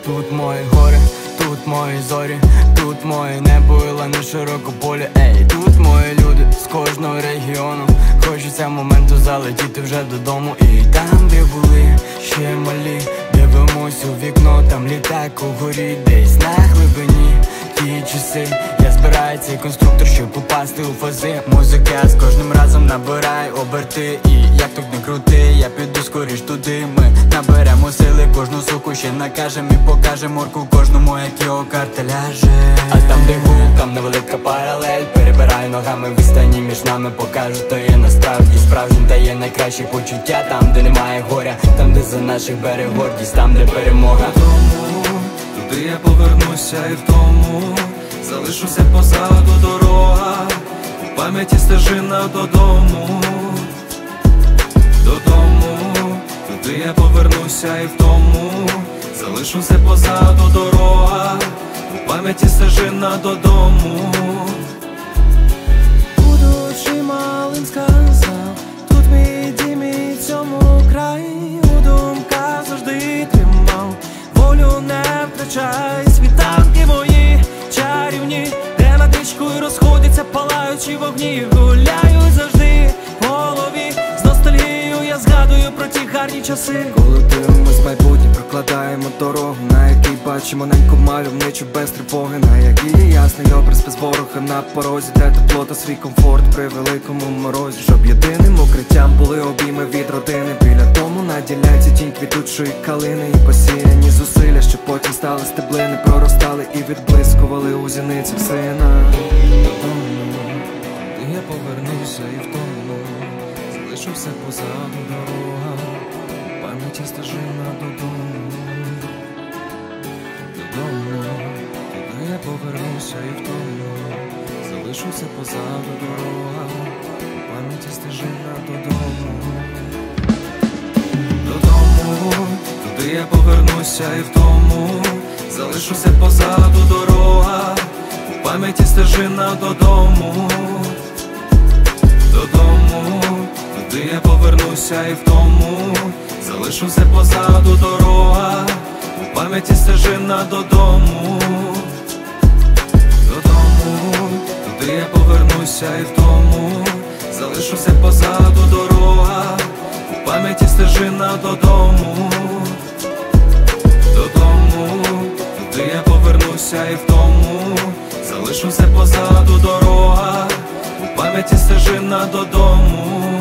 Тут мої гори, тут мої зорі, тут моє небо і лани широкополі. Ей, тут мої люди з кожного регіону. Хочеться моменту залетіти вже додому. І там, де були ще малі, дивимось у вікно, там літак угорі, десь на глибині ті часи. Я збираю цей конструктор, щоб попасти у фази. Музика з кожним разом набирає оберти. І як тут не крути, я піду скоріш туди. Ми наберемо сили, кожну суку ще накажем і покажем морку кожному, як його карта ляже. А там, де гул, там невелика паралель. Перебираю ногами відстані між нами, покажу, то є насправді справжнім, та є найкращі почуття. Там, де немає горя, там, де за наших берег гордість, там, де перемога. Туди я повернуся і в тому залишуся позаду дорога. У пам'яті стежина додому. Туди я повернуся і в тому залишуся позаду дорога. У пам'яті стежина додому. Будучи малим сказав, тут мій дім і цьому краї. У думках завжди тримав, волю не втрачай. Світанки мої чарівні, де над річкою розходяться палаючі вогні. Гуляють завжди в голові, з ностальгією я згадую про ті гарні часи. Коли дивимось майбутнє, прокладаємо дорогу, на якій бачимо неньку мальовничу без тривоги, на якій ясний образ без ворога на порозі, де тепло та свій комфорт при великому морозі. Щоб єдиним укриттям були обійми від родини. Біля дому на ділянці тінь квітучої калини і посіяні зусилля, що потім стали стеблини, проростали і відблискували у зіницях сина. Де я повернуся і в тому залишився позаду дорога. В пам'яті стежина додому. Туди я повернуся і в тому залишився позаду дорога. В пам'яті стежина додому. Туди я повернуся і в тому залишуся позаду дорога. В пам'яті стежина додому. Туди я повернуся і в тому залишуся позаду дорога. У пам'яті стежина додому. Туди я повернуся і в тому залишуся позаду дорога. У пам'яті стежина додому. Туди я повернуся і в тому залишуся позаду дорога. У пам'яті стежина додому.